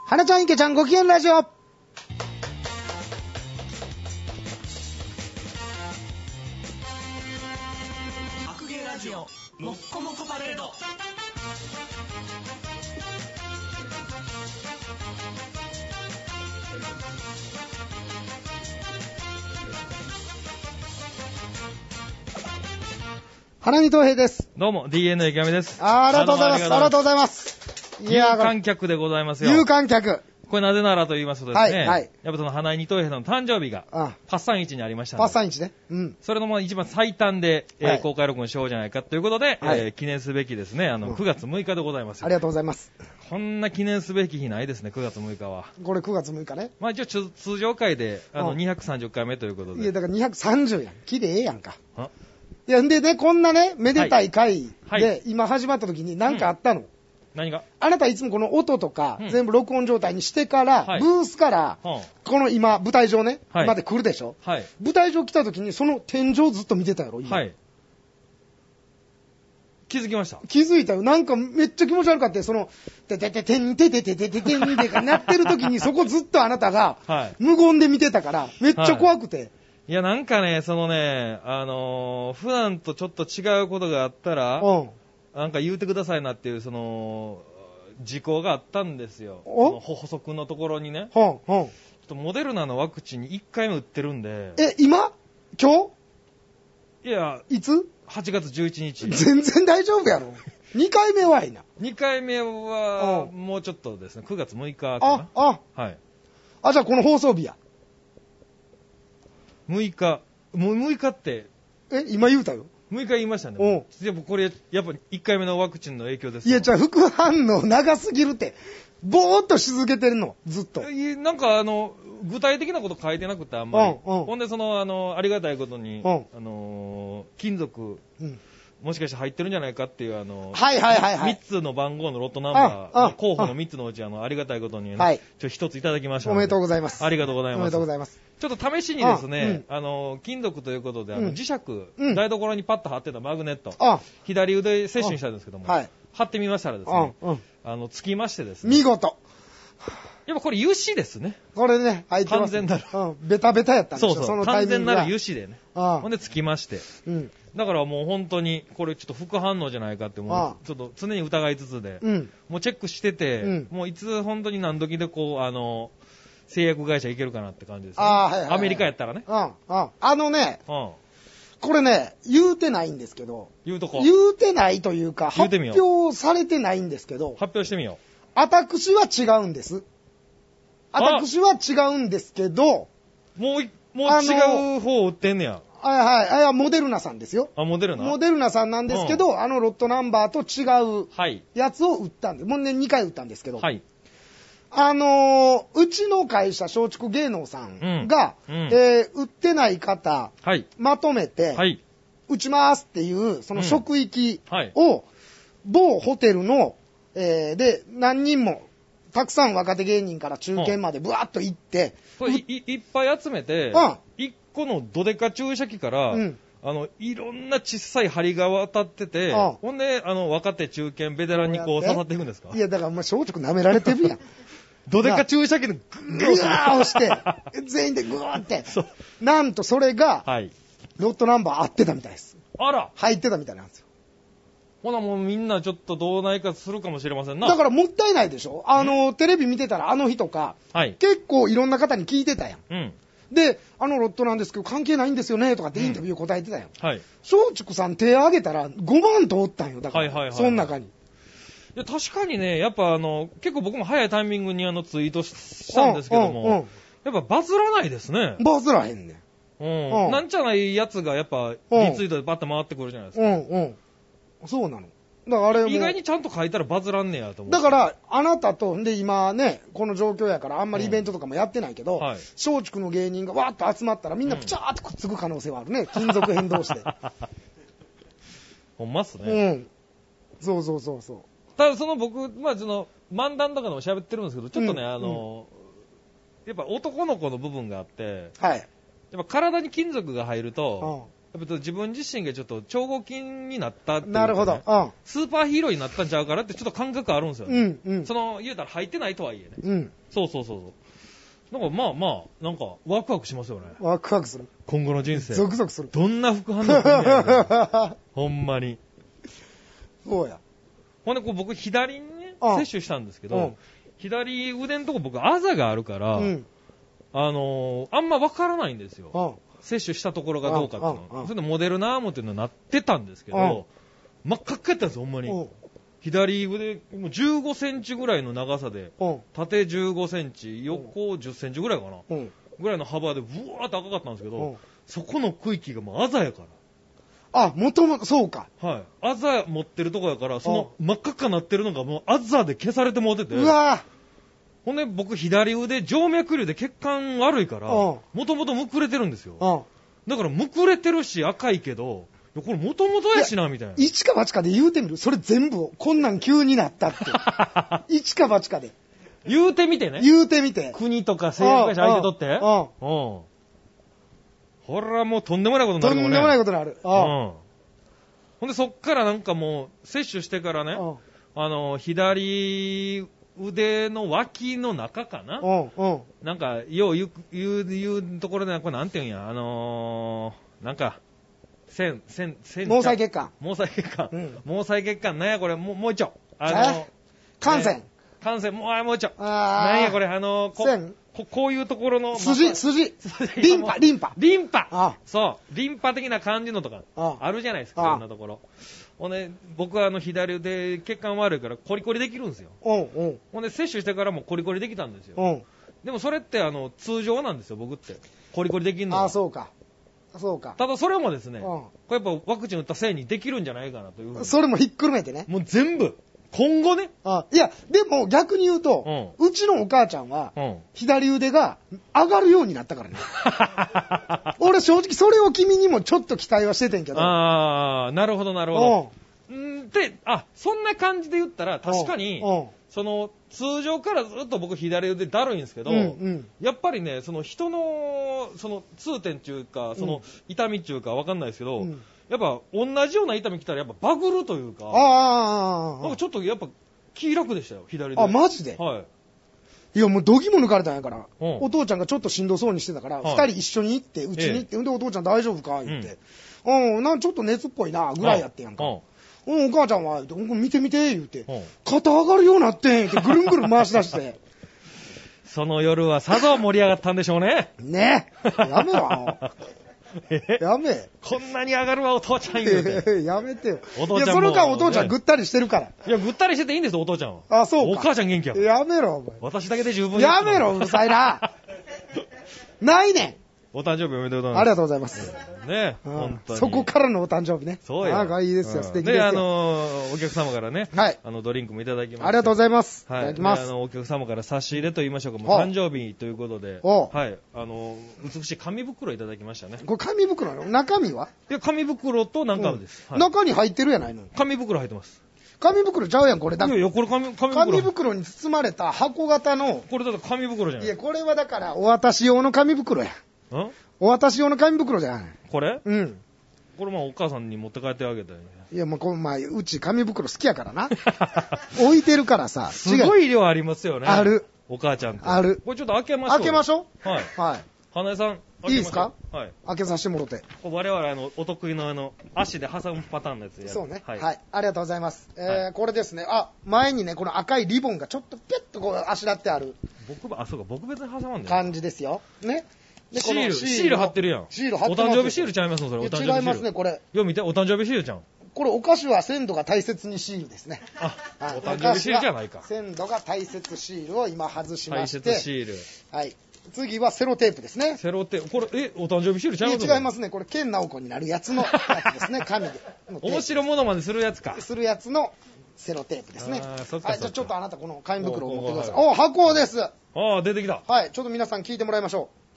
花ちゃん池ちゃんご機嫌ラジオ。 白芸ラジオもっこもこパレード。 花見東平です。 どうも DNA 池上です。 ありがとうございます。ありがとうございます。 有観客でございますよ。 有観客。 これなぜならと言いますとですね、 はい。 やっぱその花井二東平さんの誕生日がパッサン市にありましたので、 パッサン市ね。うん。 それの一番最短で、公開録音しようじゃないかということで、記念すべきですね、9月6日でございますよ。 ありがとうございます。 こんな記念すべき日ないですね、9月6日は。 これ9月6日ね。 まあ一応通常回で230回目ということで。 いやだから230やん。木でええやんか。いやんでね、こんなね、めでたい回で、今始まった時に何かあったの？ 何が？ あなたいつもこの音とか全部録音状態にしてから、ブースから、この今舞台上ね、まで来るでしょ？舞台上来た時にその天井ずっと見てたやろ、今。 気づきました。 気づいたよ。なんかめっちゃ気持ち悪かったよ。その、ててててんててててててんでかなってる時にそこずっとあなたが無言で見てたから、めっちゃ怖くて。 いや、なんかね、そのね、普段とちょっと違うことがあったら、なんか言うてくださいなっていう、その、事項があったんですよ。補足のところにね。ちょっとモデルナのワクチンに1回目打ってるんで。 今？今日？いや、 いつ？ 8月11日。 全然大丈夫やろ。2回目はいな。 2回目は、もうちょっとですね、9月6日かな。はい。 じゃあこの放送日や。 6日。もう6日って。 今言うたよ。 6日言いましたね。でもこれ、やっぱり1回目のワクチンの影響です。 いや、じゃあ副反応長すぎるって。ぼーっとし続けてるの、ずっと。 なんか具体的なこと書いてなくて、あんまり。ほんで、ありがたいことに、金属、もしかして入ってるんじゃないかっていう、3つの番号のロットナンバー、候補の3つのうち、ありがたいことに、1ついただきました。 おめでとうございます。 ありがとうございます。 おめでとうございます。 ちょっと試しにですね、金属ということで、磁石、台所にパッと貼ってたマグネット、左腕接種にしたんですけども、貼ってみましたらですね、つきましてですね。 見事。 やっぱこれ油脂ですね。 これね、入ってます。 完全なる。 ベタベタやったんですよ。 そう、完全なる油脂でね。ほんでつきまして。だからもう本当に、これちょっと副反応じゃないかって、もうちょっと常に疑いつつで、もうチェックしてて、もういつ本当に何時でこう、製薬会社行けるかなって感じですね。アメリカやったらね。 これね、言うてないんですけど、言うてないというか、発表されてないんですけど、 発表してみよう。 私は違うんです。私は違うんですけど、 もう違う方を売ってんねや。 モデルナさんですよ。 モデルナさんなんですけど、ロットナンバーと違うやつを売ったんで、もうね、2回売ったんですけど、うちの会社、松竹芸能さんが、売ってない方、まとめて、打ちますっていう、その職域を、某ホテルの、で、何人も、たくさん若手芸人から中堅までブワーッと行って、 いっぱい集めて、1個のドデカ注射器から、いろんな小さい針が渡ってて、ほんで、若手、中堅、ベテランにこう刺さっていくんですか？ いや、だから、松竹舐められてるやん。 ドデカ注射器でグワー押して、全員でグワーって。なんとそれが、ロットナンバー合ってたみたいです。 あら！ 入ってたみたいなんですよ。 ほなもうみんなちょっとどうないかするかもしれませんな。 だからもったいないでしょ？テレビ見てたらあの日とか、結構いろんな方に聞いてたやん。で、ロットなんですけど関係ないんですよねとかってインタビュー答えてたやん。松竹さん手挙げたら5万通ったんよ。だから、その中に。 いや確かにね、やっぱ結構僕も早いタイミングにツイートしたんですけども、やっぱバズらないですね。 バズらへんねん。なんじゃないやつがやっぱリツイートでバッと回ってくるじゃないですか。 そうなの。だからあれも意外にちゃんと書いたらバズらんねやと思う。 だから、あなたと、で今ね、この状況やからあんまりイベントとかもやってないけど、松竹の芸人がわーっと集まったらみんなプチャーってくっつく可能性はあるね。金属変同士で。 ほんまっすね。 そう。 ただ僕、漫談とかでも喋ってるんですけど、ちょっとね、やっぱ男の子の部分があって、やっぱ体に金属が入ると、 っぱ自分自身がちょっと超合金になったっていう、ね、 なるほど。 スーパーヒーローになったんちゃうからってちょっと感覚あるんですよね。言うたら入ってないとはいえね。そう。なんかまあ、なんかワクワクしますよね。 ワクワクする。 今後の人生。 ゾクゾクする。 どんな副反応するんやほんまに。 そうや。 ほんで僕左にね、接種したんですけど、左腕のとこ僕あざがあるから、あんまわからないんですよ。接種したところがどうかっていうのは。それでモデルナームっていうのはなってたんですけど、真っ赤っかやったんですよ、ほんまに。左腕、もう15センチぐらいの長さで、縦15センチ、横10センチぐらいかな、ぐらいの幅でブワーって赤かったんですけど、そこの区域がもうあざやから。 もともと、そうか。 はい。あざ持ってるとこやから、その真っ赤っかなってるのがもうあざで消されてもうてて。 うわほんで僕左腕、静脈瘤で血管悪いから、もともとむくれてるんですよ。だからむくれてるし赤いけど、これもともとやしな、みたいな。 一か八かで言うてみる。それ全部、こんなん急になったって。一か八かで。 言うてみてね。 言うてみて。 国とか製薬会社相手取って。ほらもうとんでもないことになるかもね。 とんでもないことになる。 ほんでそっからなんかもう、接種してからね、左腕の脇の中かな。なんか、よう言うところで、これなんて言うんや、なんか、毛細血管。 毛細血管。なんやこれ、もう一丁。 汗腺。 もう一丁。なんやこれ、こういうところの。 筋。リンパ。 そう。リンパ的な感じのとか、あるじゃないですか、そんなところ。ほんで、僕は左腕血管悪いからコリコリできるんですよ。ほんで、接種してからもコリコリできたんですよ。でもそれって通常なんですよ、僕って。コリコリできるのは。 そうか。 ただそれもですね、これやっぱワクチン打ったせいにできるんじゃないかなというふうに。 それもひっくるめてね。 もう全部。今後ね。 いや、でも逆に言うと、うちのお母ちゃんは、左腕が上がるようになったからね。俺正直それを君にもちょっと期待はしててんけど。 なるほど。で、そんな感じで言ったら確かに、通常からずっと僕左腕だるいんですけど、やっぱりね、人の、痛点っていうか、痛みっていうかわかんないですけど、やっぱ同じような痛み来たらやっぱバグるというか、なんかちょっとやっぱ気楽でしたよ、左で。 マジで？ はい。 いやもう度肝抜かれたんやから、お父ちゃんがちょっとしんどそうにしてたから、二人一緒に行って、うちに行って、でお父ちゃん大丈夫か言って、なんちょっと熱っぽいな、ぐらいやってんやんか。お母ちゃんは、見て言うて、肩上がるようになってんってぐるんぐるん回し出して。 その夜はさぞ盛り上がったんでしょうね。 ねやめろ、やめ。 こんなに上がるわ、お父ちゃん言うて。 やめてよ。 お父ちゃんも。いや、 その間お父ちゃんぐったりしてるから。 いや、ぐったりしてていいんですよ、お父ちゃんは。 そうか。 お母ちゃん元気やから。 やめろ、お前。 私だけで十分やめろ、うるさいな。ないねん。 お誕生日おめでとうございます。 ありがとうございます。 ね、本当に。 そこからのお誕生日ね。 そうや。 なんかいいですよ、素敵ですよ。 で、 お客様からね、ドリンクもいただきました。 ありがとうございます。 はい。いただきます。お客様から差し入れと言いましょうか、もう誕生日ということで、はい。美しい紙袋いただきましたね。 これ紙袋なの？中身は？ いや、紙袋と中身です。 中に入ってるやないの？ 紙袋入ってます。 紙袋ちゃうやん、これ。 いや、これ紙袋に包まれた箱型の。 これだって紙袋じゃない。 いや、これはだから、お渡し用の紙袋や。お渡し用の紙袋じゃない。 これ？ うん。 これお母さんに持って帰ってあげたよね。 いや、もううち紙袋好きやからな。置いてるからさ。 すごい量ありますよね。 ある。 お母ちゃんと。 ある。 これちょっと開けましょう。 開けましょう。はい。 はい。 花江さん。 いいですか？ はい。 開けさせてもろて。 我々お得意の足で挟むパターンのやつや。 そうね。はい。ありがとうございます。これですね。前にね、この赤いリボンがちょっとピュッとこうあしらってある。 そうか、僕別に挟まんね。 感じですよ。ね。 シール貼ってるやん。 シール貼ってます。 お誕生日シールちゃいますのそれ。お誕生日シール。 違いますね、これ。 よ、見て、お誕生日シールちゃん。 これ、お菓子は鮮度が大切にシールですね。 お誕生日シールじゃないか。 鮮度が大切シールを今外しまして。 大切シール。 はい。次はセロテープですね。 セロテープ。これ、お誕生日シールちゃいます違いますね。これ、ケンナオコになるやつのやつですね。紙で。 面白ものまでするやつか。 するやつのセロテープですね。はい、じゃあちょっとあなたこの紙袋を持ってください。箱です。 出てきた。 はい、ちょっと皆さん聞いてもらいましょう。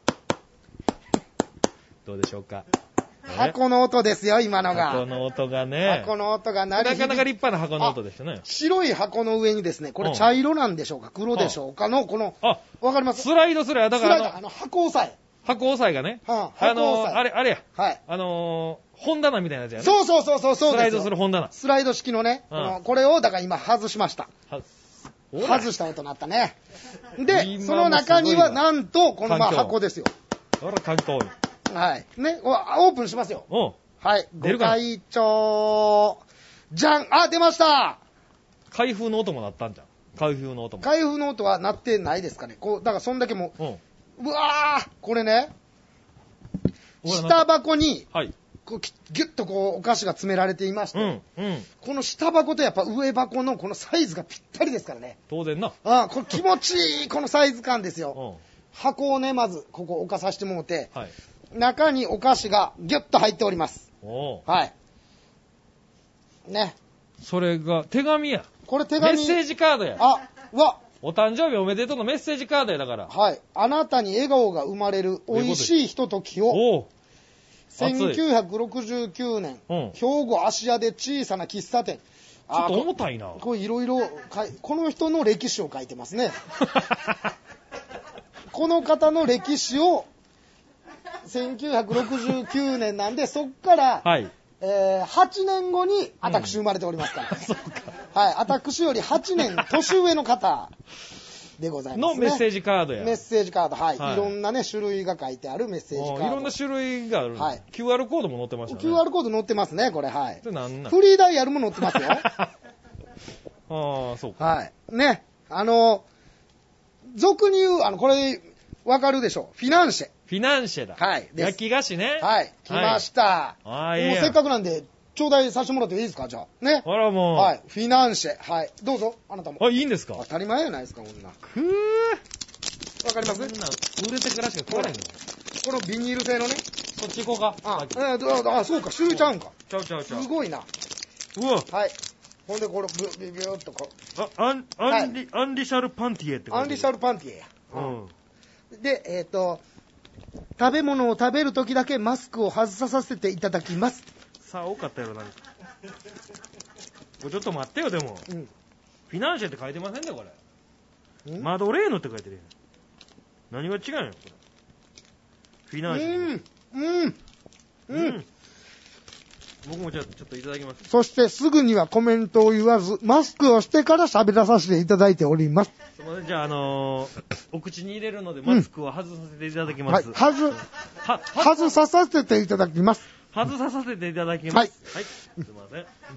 どうでしょうか。 箱の音ですよ、今のが。 箱の音がね。 箱の音が鳴り響いて。 なかなか立派な箱の音でしたね。 白い箱の上にですね、これ茶色なんでしょうか、黒でしょうかの、この、わかります？ スライドするやだから箱押さえ。 箱押さえがね。あれや。はい。本棚みたいなやつやね。 そう。スライドする本棚。 スライド式のね。これを、だから今外しました。外した音になったね。で、その中には、なんと、この箱ですよ。 ほら、環境。 はい。ね、オープンしますよ。はい。ご会長。じゃん。あ、出ました。 開封の音も鳴ったんじゃん。開封の音も。 開封の音は鳴ってないですかね。だからそんだけもう、うわー、これね、下箱に、はい。ギュッとお菓子が詰められていまして、この下箱とやっぱ上箱のこのサイズがぴったりですからね。 当然な。 これ気持ちいい、このサイズ感ですよ。箱をね、まず、ここ置かさせてもらって、はい、中にお菓子がギュッと入っております。はい。ね。 それが、手紙や。 これ手紙。 メッセージカードや。お誕生日おめでとうのメッセージカードやだから。 はい。あなたに笑顔が生まれる美味しいひとときを、1969年、兵庫芦屋で小さな喫茶店。 ちょっと重たいな。 これいろいろ、この人の歴史を書いてますね。この方の歴史を、1969年なんで、そっから、はい。8年後に私生まれておりますから、ね。そうか。はい。私より8年年上の方でございますね。 のメッセージカードや。 メッセージカード、はい。いろんなね、種類が書いてあるメッセージカード。 いろんな種類がある。はい。QR コードも載ってましたね。 QR コード載ってますね、これ、はい。 それなんなん？ フリーダイヤルも載ってますよ。 そうか。 はい。ね。俗に言う、これ、わかるでしょう。フィナンシェ。 フィナンシェだ。 はい。 焼き菓子ね。 はい。来ました。もうせっかくなんで、頂戴させてもらっていいですか、じゃあ。ね。 あらもう。 はい。フィナンシェ。はい。どうぞ、あなたも。 いいんですか？ 当たり前じゃないですか、こんな。わかります？ 売れてからしか食わないの。 このビニール製のね。 そっち行こうか。 そうか、種類ちゃうんか。 ちゃう。 すごいな。 うわ。 はい。ほんで、これ、ビューっとこう。 アンリシャルパンティエってアンリシャルパンティエや。で、食べ物を食べるときだけマスクを外させていただきます。 さあ、多かったよ、なんか。ちょっと待ってよ、でも。フィナンシェって書いてませんね、これ。マドレーヌって書いてるよ。何が違うんよ、これ。フィナンシェ。僕もじゃあちょっといただきます。 そしてすぐにはコメントを言わず、マスクをしてから喋らさせていただいております。 すみません、じゃあお口に入れるのでマスクを外させていただきます。 はい、外させていただきます。 外させていただきます。はい。はい。すみま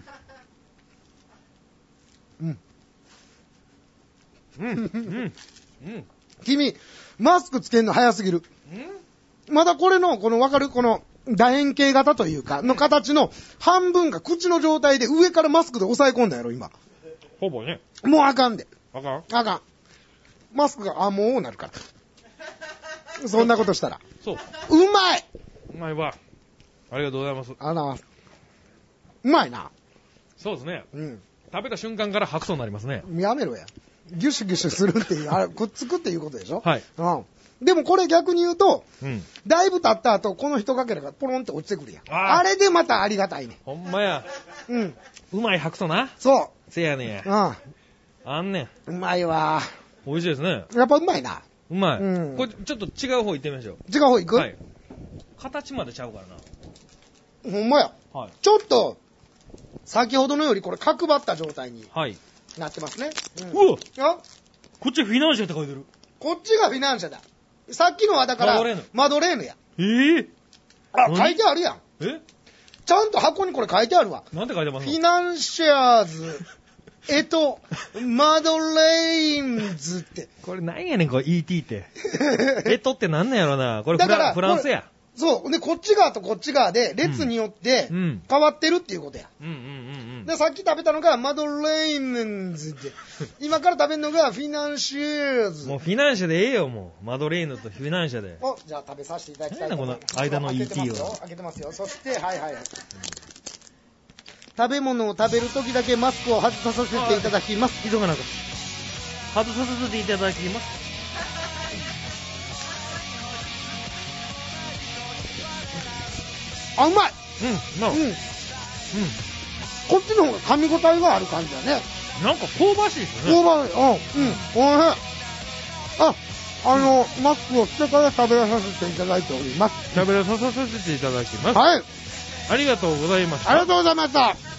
せん。君、マスクつけんの早すぎる。まだこのわかるこの、楕円形型というか、の形の半分が口の状態で上からマスクで押さえ込んだやろ、今。 ほぼね。 もうあかんで。 あかん？ あかん。マスクが、もうなるから。そんなことしたら。 そう。 うまい！ うまいわ。ありがとうございます。 うまいな。 そうですね。食べた瞬間から白素になりますね。 やめろや。ギュシュギュシュするっていう、くっつくっていうことでしょ？ はい。 でもこれ逆に言うと、だいぶ経った後、この人かけらがポロンって落ちてくるやん。あれでまたありがたいね。 ほんまや。うまい白素な。 そう。 せやねや。あんねん。 うまいわ。 美味しいですね。 やっぱうまいな。 うまい。これちょっと違う方行ってみましょう。 違う方行く？ はい。形までちゃうからな。ほんまや。はい。ちょっと、先ほどのよりこれ角張った状態になってますね。 うわ！こっちフィナンシェって書いてる。 こっちがフィナンシェだ。さっきのはだから、マドレーヌや。書いてあるやん。ちゃんと箱にこれ書いてあるわ。 なんて書いてますの？フィナンシャーズ、マドレーンズって。 これ何やねん、これ ET って。ってなんなんやろな。これフランスや。 そう。で、こっち側とこっち側で、列によって変わってるっていうことや。で、さっき食べたのがマドレーヌズで、今から食べるのがフィナンシェーズ。 もうフィナンシェでええよ、もう。マドレーヌとフィナンシェで。 じゃあ食べさせていただきたいと思います。 この間の ET を。 開けてますよ。そして、食べ物を食べるときだけマスクを外させていただきます。 急がなかった。外させていただきます。 うまい。こっちの方が噛み応えがある感じだね。 なんか香ばしいですね。 香ばしい。おいしい。 マスクをしてから喋らさせていただいております。 喋らさせていただきます。 はい。 ありがとうございました。 ありがとうございました。